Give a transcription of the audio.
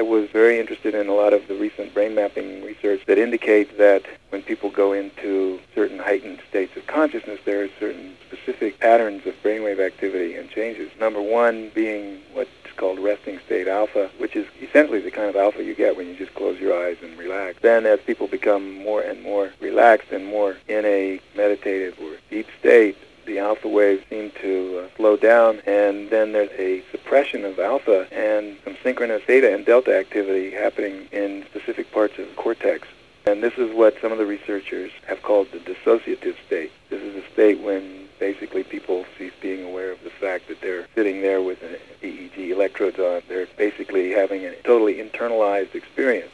I was very interested in a lot of the recent brain mapping research that indicates that when people go into certain heightened states of consciousness, there are certain specific patterns of brainwave activity and changes. Number one being what's called resting state alpha, which is essentially the kind of alpha you get when you just close your eyes and relax. Then as people become more and more relaxed and more in a meditative or deep state, the alpha waves seem to slow down, and then there's a suppression of alpha and some synchronous theta and delta activity happening in specific parts of the cortex. And this is what some of the researchers have called the dissociative state. This is a state when basically people cease being aware of the fact that they're sitting there with an EEG electrodes on. They're basically having a totally internalized experience.